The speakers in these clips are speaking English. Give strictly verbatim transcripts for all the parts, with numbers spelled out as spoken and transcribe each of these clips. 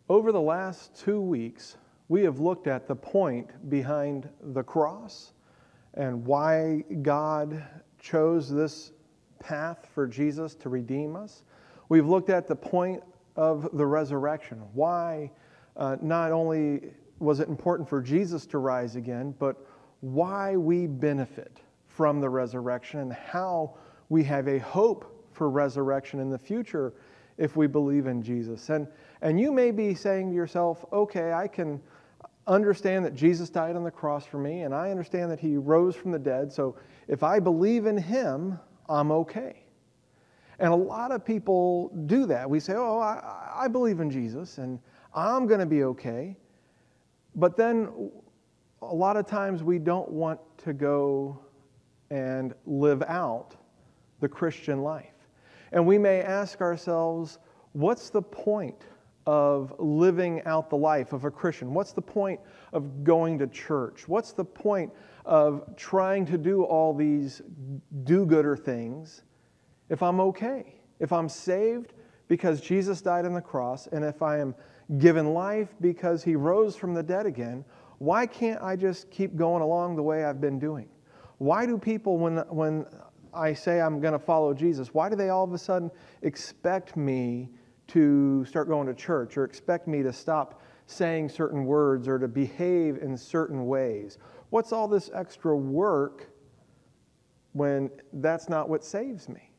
Over the last two weeks, we have looked at the point behind the cross and why God chose this path for Jesus to redeem us. We've looked at the point of the resurrection, why uh, not only was it important for Jesus to rise again, but why we benefit from the resurrection and how we have a hope for resurrection in the future if we believe in Jesus. And, and you may be saying to yourself, okay, I can understand that Jesus died on the cross for me, and I understand that He rose from the dead, so if I believe in Him, I'm okay. And a lot of people do that. We say, oh, I, I believe in Jesus, and I'm going to be okay. But then a lot of times we don't want to go and live out the Christian life. And we may ask ourselves, what's the point of living out the life of a Christian? What's the point of going to church? What's the point of trying to do all these do-gooder things if I'm okay? If I'm saved because Jesus died on the cross, and if I am given life because He rose from the dead again, why can't I just keep going along the way I've been doing? Why do people, when, when I say I'm going to follow Jesus, why do they all of a sudden expect me to start going to church or expect me to stop saying certain words or to behave in certain ways? What's all this extra work when that's not what saves me?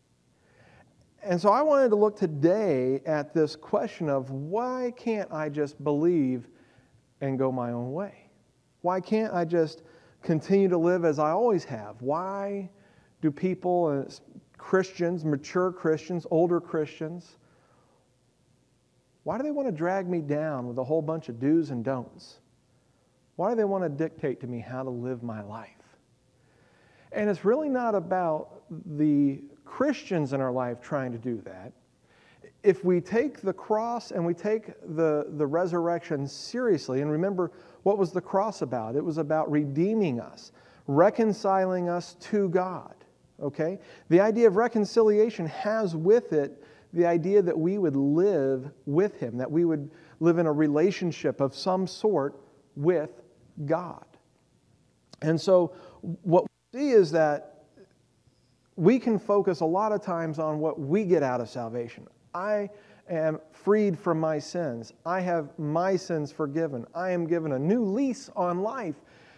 And so I wanted to look today at this question of why can't I just believe and go my own way? Why can't I just continue to live as I always have? Why do people, Christians, mature Christians, older Christians, why do they want to drag me down with a whole bunch of do's and don'ts? Why do they want to dictate to me how to live my life? And it's really not about the Christians in our life trying to do that. If we take the cross and we take the, the resurrection seriously, and remember, what was the cross about? It was about redeeming us, reconciling us to God. Okay? The idea of reconciliation has with it the idea that we would live with Him, that we would live in a relationship of some sort with God. And so what we see is that we can focus a lot of times on what we get out of salvation. I am freed from my sins. I have my sins forgiven. I am given a new lease on life.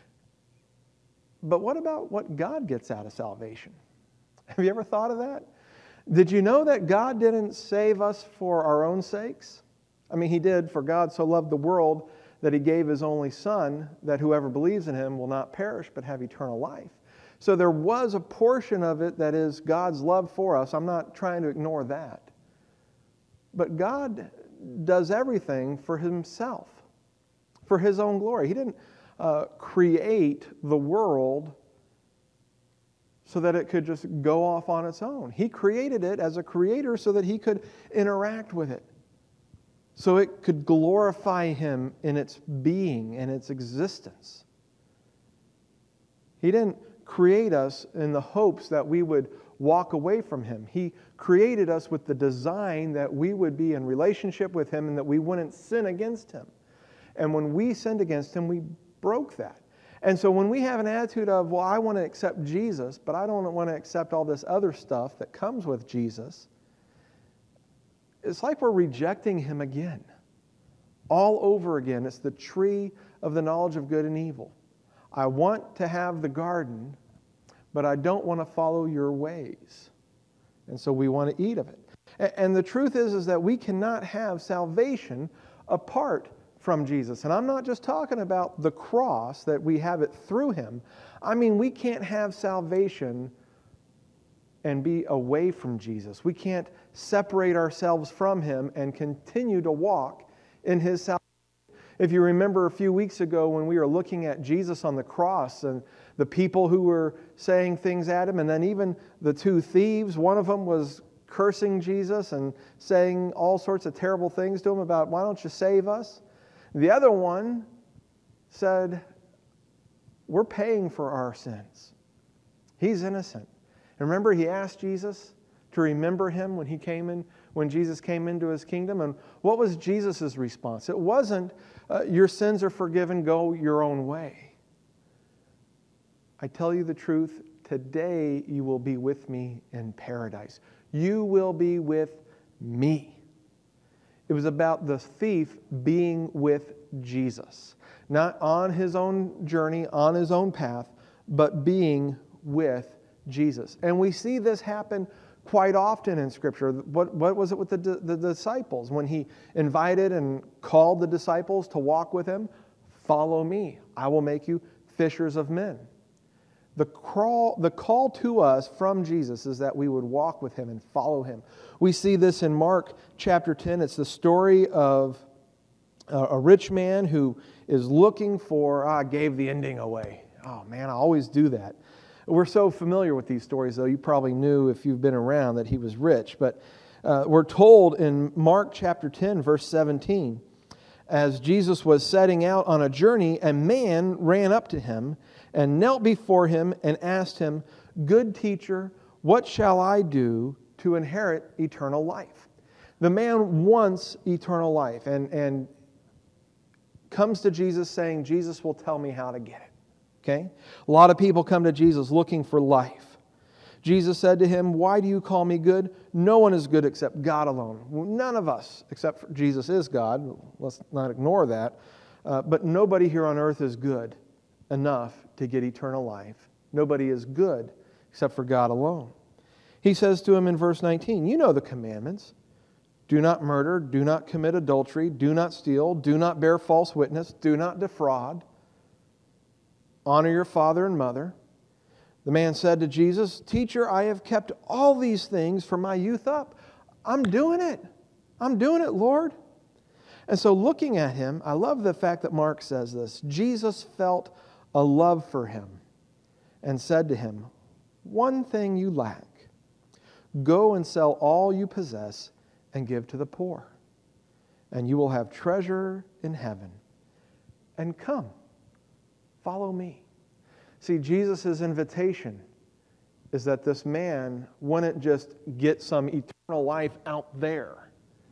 But what about what God gets out of salvation? Have you ever thought of that? Did you know that God didn't save us for our own sakes? I mean, He did, for God so loved the world that He gave His only Son, that whoever believes in Him will not perish but have eternal life. So there was a portion of it that is God's love for us. I'm not trying to ignore that. But God does everything for Himself, for His own glory. He didn't uh, create the world so that it could just go off on its own. He created it as a creator so that He could interact with it, so it could glorify Him in its being and its existence. He didn't create us in the hopes that we would walk away from Him. He created us with the design that we would be in relationship with Him and that we wouldn't sin against Him. And when we sinned against Him, we broke that. And so when we have an attitude of, well, I want to accept Jesus, but I don't want to accept all this other stuff that comes with Jesus, it's like we're rejecting Him again, all over again. It's the tree of the knowledge of good and evil. I want to have the garden, but I don't want to follow your ways. And so we want to eat of it. And the truth is, is that we cannot have salvation apart from Jesus. And I'm not just talking about the cross, that we have it through Him. I mean, we can't have salvation and be away from Jesus. We can't separate ourselves from Him and continue to walk in His salvation. If you remember a few weeks ago when we were looking at Jesus on the cross and the people who were saying things at Him, and then even the two thieves, one of them was cursing Jesus and saying all sorts of terrible things to Him about, why don't you save us? The other one said, we're paying for our sins. He's innocent. And remember, he asked Jesus to remember him when he came in when Jesus came into his kingdom. And what was Jesus' response? It wasn't, uh, your sins are forgiven, go your own way. I tell you the truth, today you will be with me in paradise. You will be with me. It was about the thief being with Jesus. Not on his own journey, on his own path, but being with Jesus. And we see this happen quite often in Scripture. What, what was it with the, the disciples? When he invited and called the disciples to walk with him, follow me, I will make you fishers of men. The call, the call to us from Jesus is that we would walk with him and follow him. We see this in Mark chapter ten. It's the story of a rich man who is looking for, ah, gave the ending away. Oh man, I always do that. We're so familiar with these stories, though. You probably knew if you've been around that he was rich. But uh, we're told in Mark chapter ten, verse seventeen, as Jesus was setting out on a journey, a man ran up to him and knelt before him and asked him, "Good teacher, what shall I do to inherit eternal life?" The man wants eternal life and, and comes to Jesus saying, Jesus will tell me how to get it. Okay? A lot of people come to Jesus looking for life. Jesus said to him, "Why do you call me good? No one is good except God alone." None of us, except for Jesus is God. Let's not ignore that. Uh, but nobody here on earth is good enough to get eternal life. Nobody is good except for God alone. He says to him in verse nineteen, "You know the commandments. Do not murder, do not commit adultery, do not steal, do not bear false witness, do not defraud. Honor your father and mother." The man said to Jesus, "Teacher, I have kept all these things from my youth up." I'm doing it. I'm doing it, Lord. And so looking at him, I love the fact that Mark says this. Jesus felt a love for him and said to him, "One thing you lack. Go and sell all you possess and give to the poor, and you will have treasure in heaven. And come, follow me." See, Jesus' invitation is that this man wouldn't just get some eternal life out there,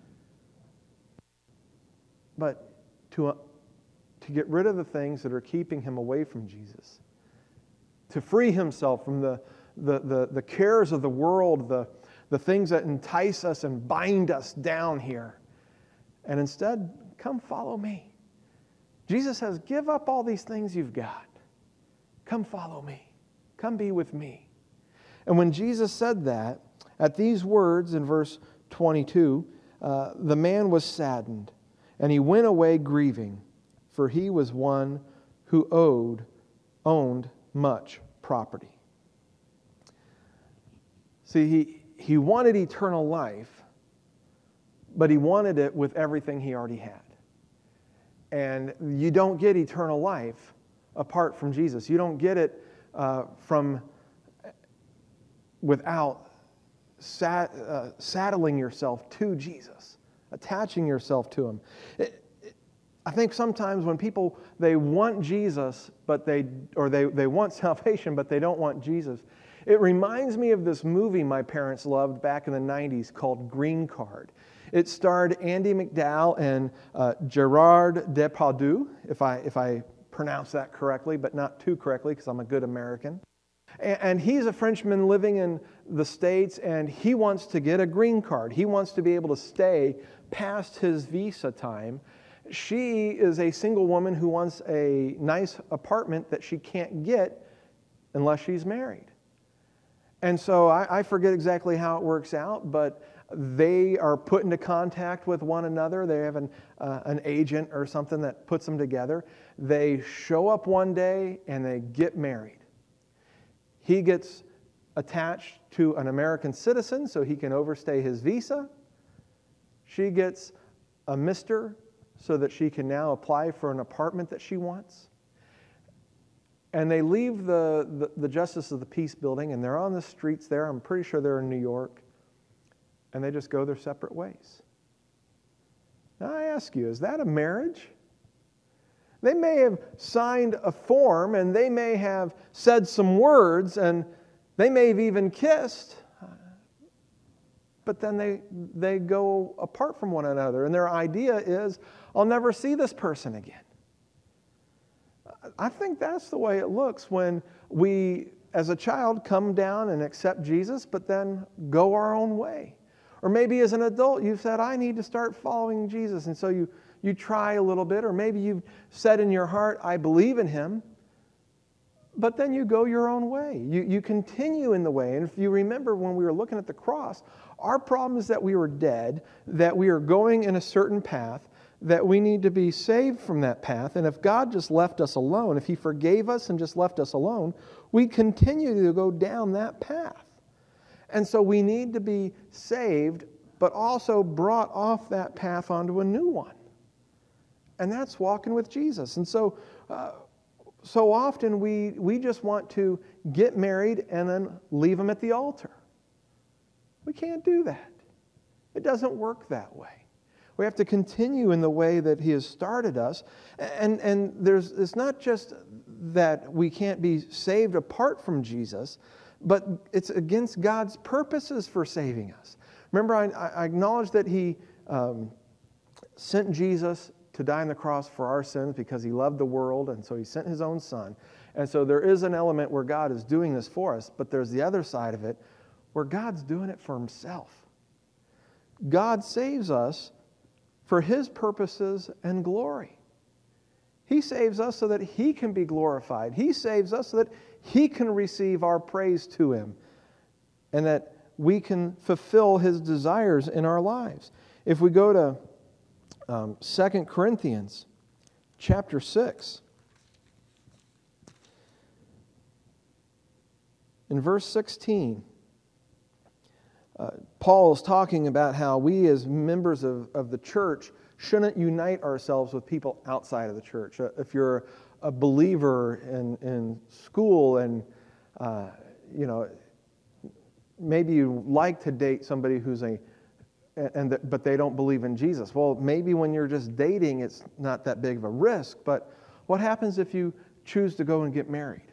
but to, uh, to get rid of the things that are keeping him away from Jesus, to free himself from the, the, the, the cares of the world, the, the things that entice us and bind us down here, and instead, come follow me. Jesus says, give up all these things you've got. Come follow me. Come be with me. And when Jesus said that, at these words in verse twenty-two, uh, the man was saddened, and he went away grieving, for he was one who owed, owned much property. See, he, he wanted eternal life, but he wanted it with everything he already had. And you don't get eternal life apart from Jesus. You don't get it uh, from without sat, uh, saddling yourself to Jesus, attaching yourself to Him. It, it, I think sometimes when people, they want Jesus, but they or they, they want salvation, but they don't want Jesus. It reminds me of this movie my parents loved back in the nineties called Green Card. It starred Andy McDowell and uh, Gerard Depardieu, if I if I pronounce that correctly, but not too correctly because I'm a good American. And, and he's a Frenchman living in the States, and he wants to get a green card. He wants to be able to stay past his visa time. She is a single woman who wants a nice apartment that she can't get unless she's married. And so I, I forget exactly how it works out, but they are put into contact with one another. They have an, uh, an agent or something that puts them together. They show up one day and they get married. He gets attached to an American citizen so he can overstay his visa. She gets a mister so that she can now apply for an apartment that she wants. And they leave the, the, the Justice of the Peace building, and they're on the streets there. I'm pretty sure they're in New York. And they just go their separate ways. Now I ask you, is that a marriage? They may have signed a form, and they may have said some words, and they may have even kissed. but then they, they go apart from one another. And their idea is, I'll never see this person again. I think that's the way it looks when we, as a child, come down and accept Jesus, but then go our own way. Or maybe as an adult, you've said, I need to start following Jesus. And so you, you try a little bit, or maybe you've said in your heart, I believe in him, but then you go your own way. You, you continue in the way. And if you remember when we were looking at the cross, our problem is that we were dead, that we are going in a certain path, that we need to be saved from that path. And if God just left us alone, if he forgave us and just left us alone, we continue to go down that path. And so we need to be saved, but also brought off that path onto a new one. And that's walking with Jesus. And so uh, so often we, we just want to get married and then leave them at the altar. We can't do that. It doesn't work that way. We have to continue in the way that he has started us. And, and there's, it's not just that we can't be saved apart from Jesus, but it's against God's purposes for saving us. Remember, I, I acknowledged that he um, sent Jesus to die on the cross for our sins because he loved the world, and so he sent his own son. And so there is an element where God is doing this for us, but there's the other side of it where God's doing it for himself. God saves us for his purposes and glory. He saves us so that he can be glorified. He saves us so that he can receive our praise to him and that we can fulfill his desires in our lives. If we go to um, Second Corinthians chapter six, in verse sixteen, Uh, Paul is talking about how we as members of, of the church shouldn't unite ourselves with people outside of the church. Uh, if you're a believer in, in school and, uh, you know, maybe you like to date somebody who's a, and the, but they don't believe in Jesus. Well, maybe when you're just dating, it's not that big of a risk. But what happens if you choose to go and get married?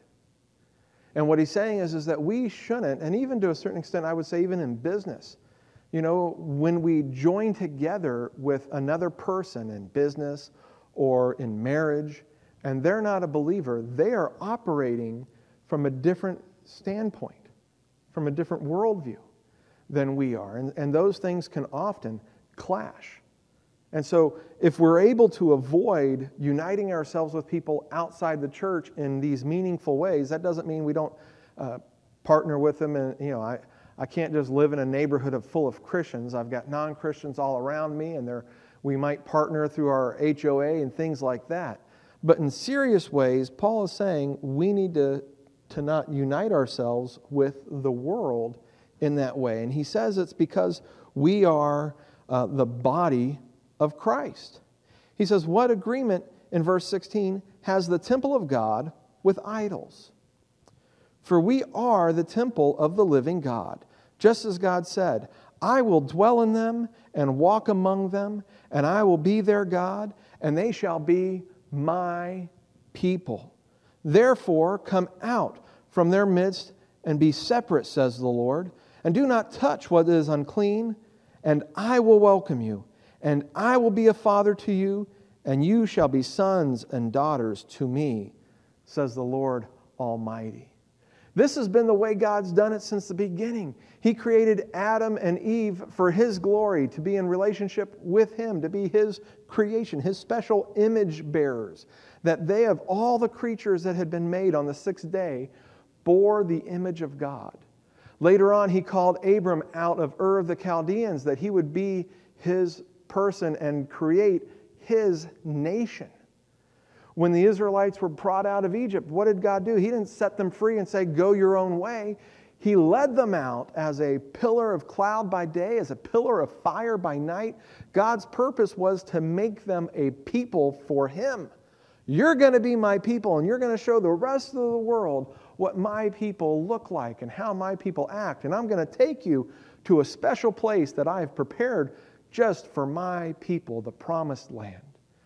And what he's saying is, is that we shouldn't, and even to a certain extent, I would say even in business, you know, when we join together with another person in business or in marriage, and they're not a believer, they are operating from a different standpoint, from a different worldview than we are. And, and those things can often clash. And so if we're able to avoid uniting ourselves with people outside the church in these meaningful ways, that doesn't mean we don't uh, partner with them. And, you know, I, I can't just live in a neighborhood of, full of Christians. I've got non-Christians all around me, and they're, we might partner through our H O A and things like that. But in serious ways, Paul is saying we need to, to not unite ourselves with the world in that way. And he says it's because we are uh, the body of Christ. He says, what agreement, in verse sixteen, has the temple of God with idols? For we are the temple of the living God, just as God said, I will dwell in them and walk among them, and I will be their God, and they shall be my people. Therefore, come out from their midst and be separate, says the Lord, and do not touch what is unclean, and I will welcome you. And I will be a father to you, and you shall be sons and daughters to me, says the Lord Almighty. This has been the way God's done it since the beginning. He created Adam and Eve for his glory, to be in relationship with him, to be his creation, his special image bearers, that they, of all the creatures that had been made on the sixth day, bore the image of God. Later on, he called Abram out of Ur of the Chaldeans, that he would be his person and create his nation. When the Israelites were brought out of Egypt, what did God do? He didn't set them free and say, go your own way. He led them out as a pillar of cloud by day, as a pillar of fire by night. God's purpose was to make them a people for him. You're going to be my people, and you're going to show the rest of the world what my people look like and how my people act. And I'm going to take you to a special place that I have prepared just for my people, the promised land.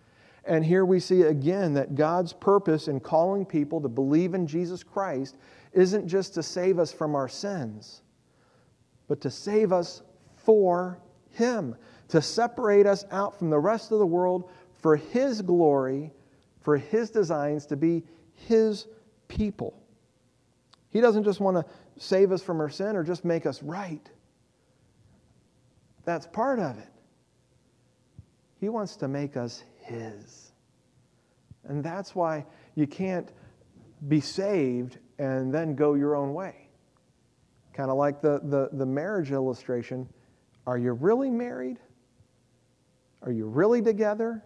And here we see again that God's purpose in calling people to believe in Jesus Christ isn't just to save us from our sins, but to save us for Him, to separate us out from the rest of the world for His glory, for His designs to be His people. He doesn't just want to save us from our sin or just make us right. That's part of it. He wants to make us His. And that's why you can't be saved and then go your own way. Kind of like the, the, the marriage illustration. Are you really married? Are you really together?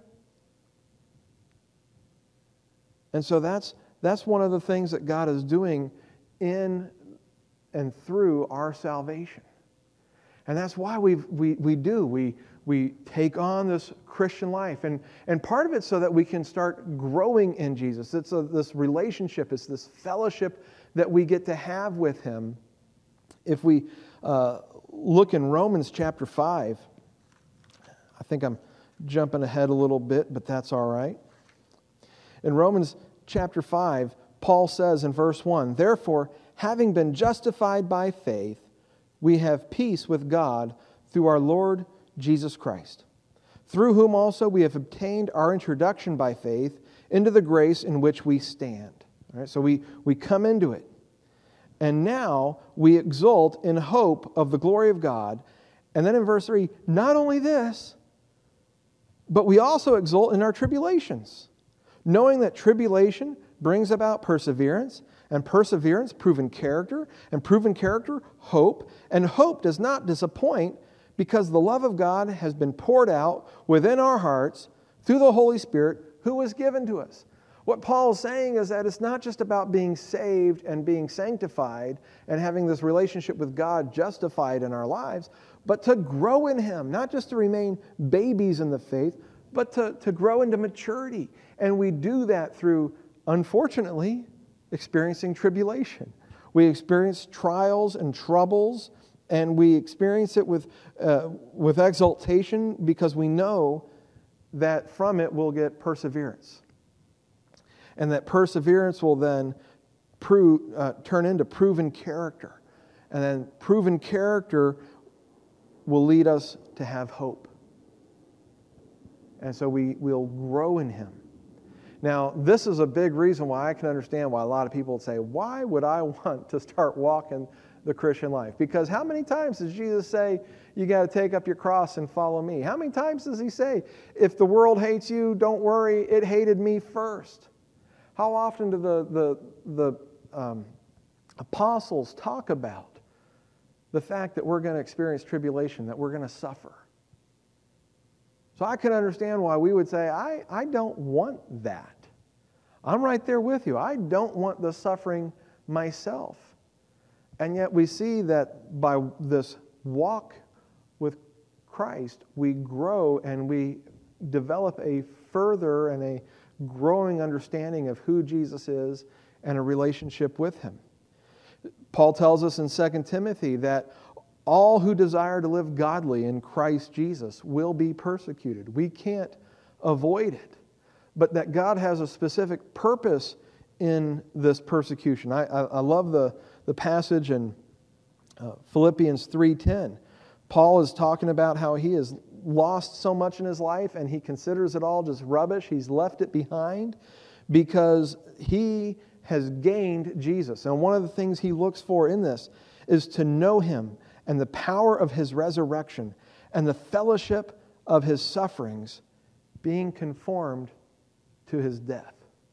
And so that's, that's one of the things that God is doing in and through our salvation. And that's why we we we do. We we take on this Christian life. And, and part of it so that we can start growing in Jesus. It's a, this relationship. It's this fellowship that we get to have with Him. If we uh, look in Romans chapter five, I think I'm jumping ahead a little bit, but that's all right. In Romans chapter five, Paul says in verse one, "Therefore, having been justified by faith, we have peace with God through our Lord Jesus Christ, through whom also we have obtained our introduction by faith into the grace in which we stand." All right, so we, we come into it. And now we exult in hope of the glory of God. And then in verse three, not only this, but we also exult in our tribulations, knowing that tribulation brings about perseverance, and perseverance, proven character, and proven character, hope. And hope does not disappoint, because the love of God has been poured out within our hearts through the Holy Spirit who was given to us. What Paul is saying is that it's not just about being saved and being sanctified and having this relationship with God justified in our lives, but to grow in Him, not just to remain babies in the faith, but to, to grow into maturity. And we do that through, unfortunately, experiencing tribulation. We experience trials and troubles, and we experience it with, uh, with exaltation because we know that from it we'll get perseverance. And that perseverance will then prove, uh, turn into proven character. And then proven character will lead us to have hope. And so we will grow in Him. Now, this is a big reason why I can understand why a lot of people would say, why would I want to start walking the Christian life? Because how many times does Jesus say, you got to take up your cross and follow me? How many times does He say, if the world hates you, don't worry, it hated me first? How often do the, the, the um, apostles talk about the fact that we're going to experience tribulation, that we're going to suffer? So I can understand why we would say, I, I don't want that. I'm right there with you. I don't want the suffering myself. And yet we see that by this walk with Christ, we grow and we develop a further and a growing understanding of who Jesus is and a relationship with Him. Paul tells us in Second Timothy that all who desire to live godly in Christ Jesus will be persecuted. We can't avoid it. But that God has a specific purpose in this persecution. I, I, I love the, the passage in uh, Philippians three ten. Paul is talking about how he has lost so much in his life and he considers it all just rubbish. He's left it behind because he has gained Jesus. And one of the things he looks for in this is to know Him and the power of His resurrection and the fellowship of His sufferings, being conformed to His death.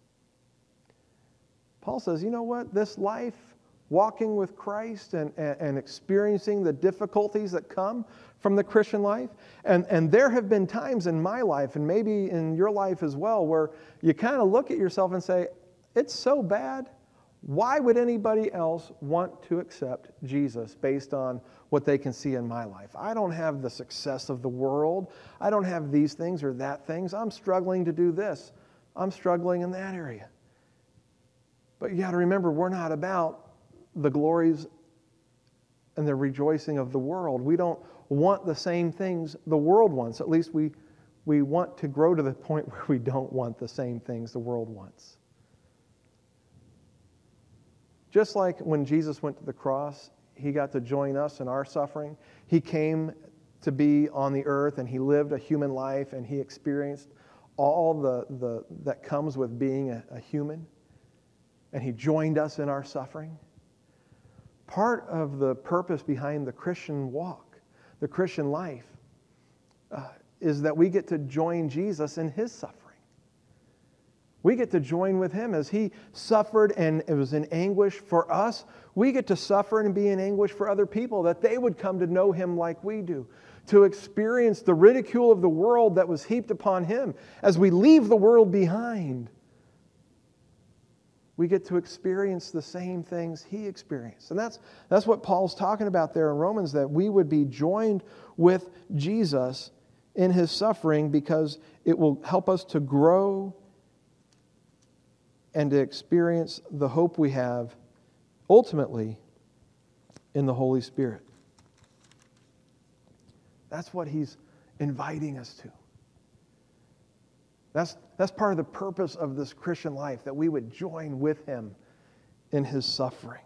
Paul says, you know what? This life, walking with Christ and, and, and experiencing the difficulties that come from the Christian life, and, and there have been times in my life, and maybe in your life as well, where you kind of look at yourself and say, it's so bad. Why would anybody else want to accept Jesus based on what they can see in my life? I don't have the success of the world. I don't have these things or that things. I'm struggling to do this. I'm struggling in that area. But you got to remember, we're not about the glories and the rejoicing of the world. We don't want the same things the world wants. At least we, we want to grow to the point where we don't want the same things the world wants. Just like when Jesus went to the cross, He got to join us in our suffering. He came to be on the earth, and he lived a human life, and he experienced all the, the that comes with being a, a human, and he joined us in our suffering. Part of the purpose behind the Christian walk, the Christian life, uh, is that we get to join Jesus in his suffering. We get to join with him as he suffered and it was in anguish for us. We get to suffer and be in anguish for other people, that they would come to know him like we do, to experience the ridicule of the world that was heaped upon him. As we leave the world behind, we get to experience the same things he experienced. And that's, that's what Paul's talking about there in Romans, that we would be joined with Jesus in his suffering because it will help us to grow and to experience the hope we have ultimately in the Holy Spirit. That's what he's inviting us to. That's, that's part of the purpose of this Christian life, that we would join with him in his suffering.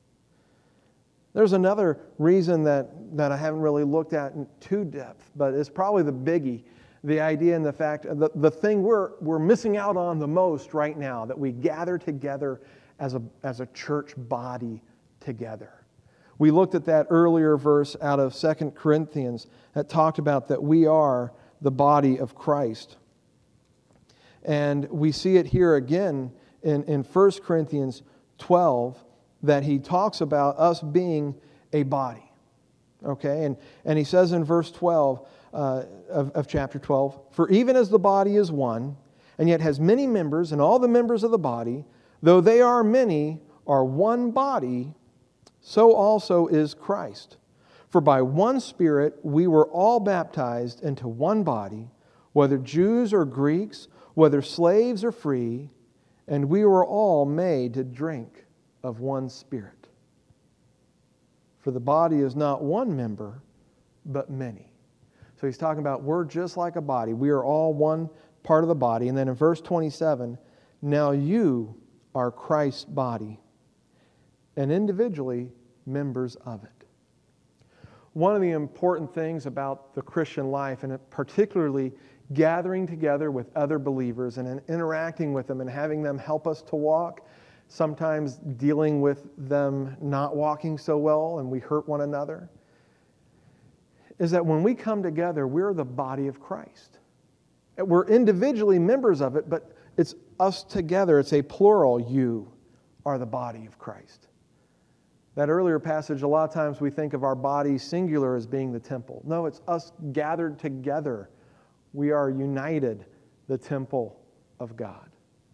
There's another reason that, that I haven't really looked at in too depth, but it's probably the biggie. The idea and the fact, the, the thing we're, we're missing out on the most right now, that we gather together as a, as a church body together. We looked at that earlier verse out of Second Corinthians that talked about that we are the body of Christ. And we see it here again in, in First Corinthians twelve, that he talks about us being a body. Okay, and, and he says in verse twelve, Uh, of, of chapter twelve, "For even as the body is one, and yet has many members, and all the members of the body, though they are many, are one body, so also is Christ. For by one Spirit we were all baptized into one body, whether Jews or Greeks, whether slaves or free, and we were all made to drink of one Spirit. For the body is not one member, but many." So he's talking about we're just like a body. We are all one part of the body. And then in verse twenty-seven, "Now you are Christ's body, and individually members of it." One of the important things about the Christian life, and particularly gathering together with other believers and interacting with them and having them help us to walk, sometimes dealing with them not walking so well and we hurt one another, is that when we come together, we're the body of Christ. We're individually members of it, but it's us together. It's a plural. You are the body of Christ. That earlier passage, a lot of times we think of our body singular as being the temple. No, it's us gathered together. We are united, the temple of God.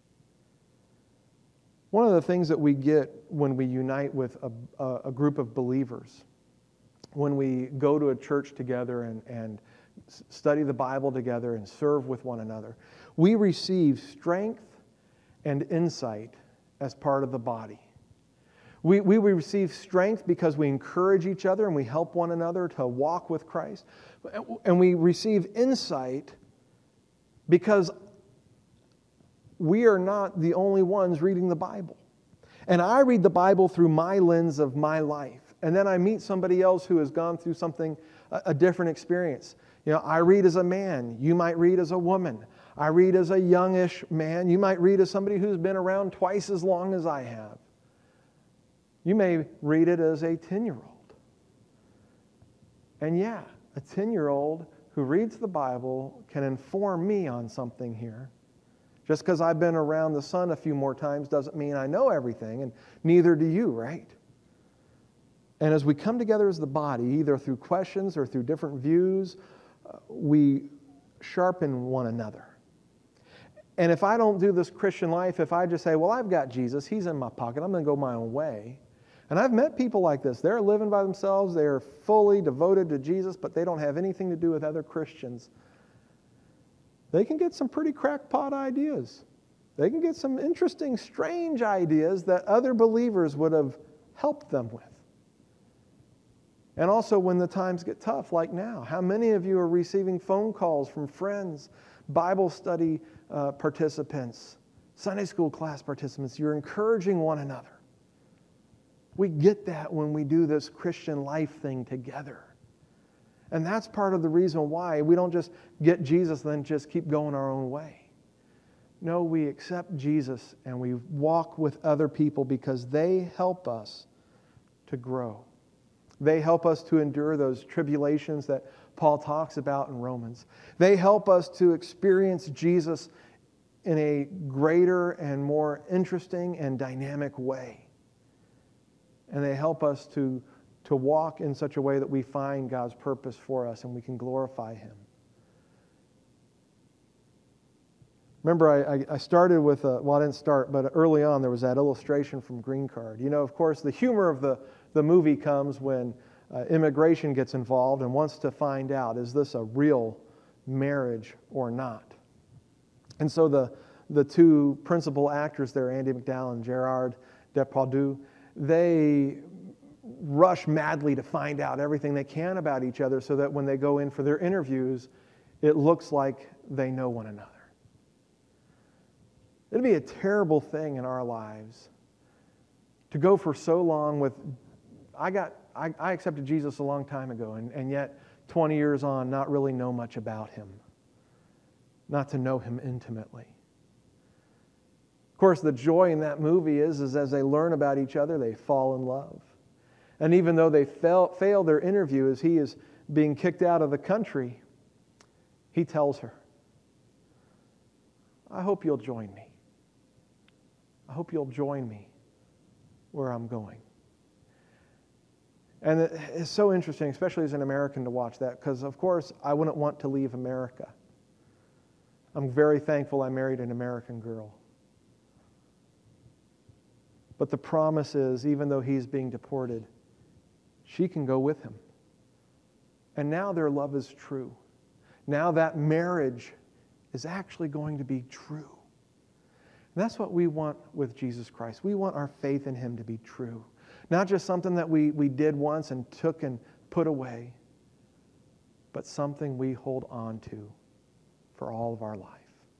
One of the things that we get when we unite with a, a group of believers, when we go to a church together and, and study the Bible together and serve with one another, we receive strength and insight as part of the body. We, we receive strength because we encourage each other and we help one another to walk with Christ. And we receive insight because we are not the only ones reading the Bible. And I read the Bible through my lens of my life. And then I meet somebody else who has gone through something, a different experience. You know, I read as a man. You might read as a woman. I read as a youngish man. You might read as somebody who's been around twice as long as I have. You may read it as a ten-year-old. And yeah, a ten-year-old who reads the Bible can inform me on something here. Just because I've been around the sun a few more times doesn't mean I know everything, and neither do you, right? And as we come together as the body, either through questions or through different views, uh, we sharpen one another. And if I don't do this Christian life, if I just say, well, I've got Jesus, He's in my pocket, I'm going to go my own way. And I've met people like this. They're living by themselves. They're fully devoted to Jesus, but they don't have anything to do with other Christians. They can get some pretty crackpot ideas. They can get some interesting, strange ideas that other believers would have helped them with. And also when the times get tough, like now, how many of you are receiving phone calls from friends, Bible study uh, participants, Sunday school class participants? You're encouraging one another. We get that when we do this Christian life thing together. And that's part of the reason why we don't just get Jesus and then just keep going our own way. No, we accept Jesus and we walk with other people because they help us to grow. They help us to endure those tribulations that Paul talks about in Romans. They help us to experience Jesus in a greater and more interesting and dynamic way. And they help us to, to walk in such a way that we find God's purpose for us and we can glorify Him. Remember, I, I started with, a, well, I didn't start, but early on there was that illustration from Green Card. You know, of course, the humor of the, the movie comes when uh, immigration gets involved and wants to find out, is this a real marriage or not? And so the, the two principal actors there, Andy McDowell and Gerard Depardieu, they rush madly to find out everything they can about each other so that when they go in for their interviews, it looks like they know one another. It'd be a terrible thing in our lives to go for so long with, I got, I, I accepted Jesus a long time ago, and, and yet twenty years on, not really know much about Him, not to know Him intimately. Of course, the joy in that movie is, is as they learn about each other, they fall in love. And even though they fail, fail their interview as he is being kicked out of the country, he tells her, I hope you'll join me. I hope you'll join me where I'm going. And it's so interesting, especially as an American, to watch that, because, of course, I wouldn't want to leave America. I'm very thankful I married an American girl. But the promise is, even though he's being deported, she can go with him. And now their love is true. Now that marriage is actually going to be true. And that's what we want with Jesus Christ. We want our faith in Him to be true. Not just something that we, we did once and took and put away, but something we hold on to for all of our life.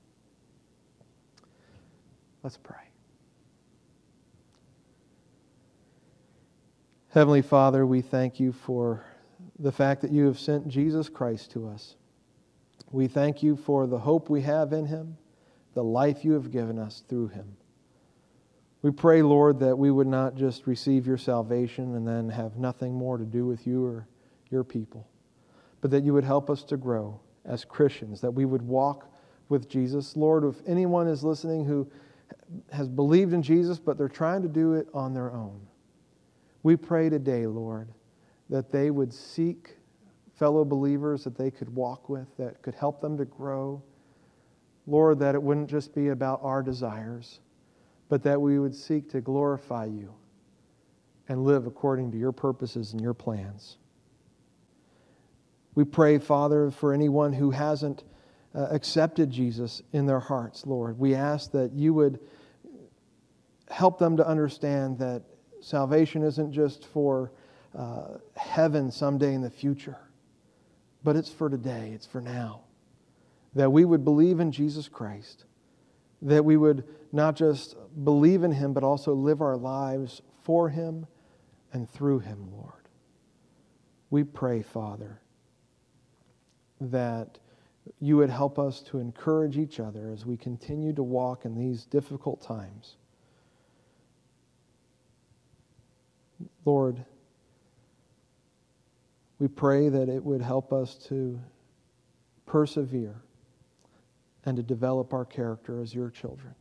Let's pray. Heavenly Father, we thank You for the fact that You have sent Jesus Christ to us. We thank You for the hope we have in Him, the life You have given us through Him. We pray, Lord, that we would not just receive Your salvation and then have nothing more to do with You or Your people, but that You would help us to grow as Christians, that we would walk with Jesus. Lord, if anyone is listening who has believed in Jesus, but they're trying to do it on their own, we pray today, Lord, that they would seek fellow believers that they could walk with, that could help them to grow. Lord, that it wouldn't just be about our desires, but that we would seek to glorify You and live according to Your purposes and Your plans. We pray, Father, for anyone who hasn't uh, accepted Jesus in their hearts, Lord. We ask that You would help them to understand that salvation isn't just for uh, heaven someday in the future, but it's for today, it's for now. That we would believe in Jesus Christ, that we would not just believe in Him, but also live our lives for Him and through Him, Lord. We pray, Father, that You would help us to encourage each other as we continue to walk in these difficult times. Lord, we pray that it would help us to persevere and to develop our character as Your children.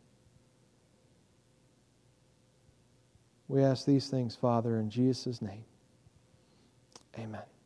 We ask these things, Father, in Jesus' name. Amen.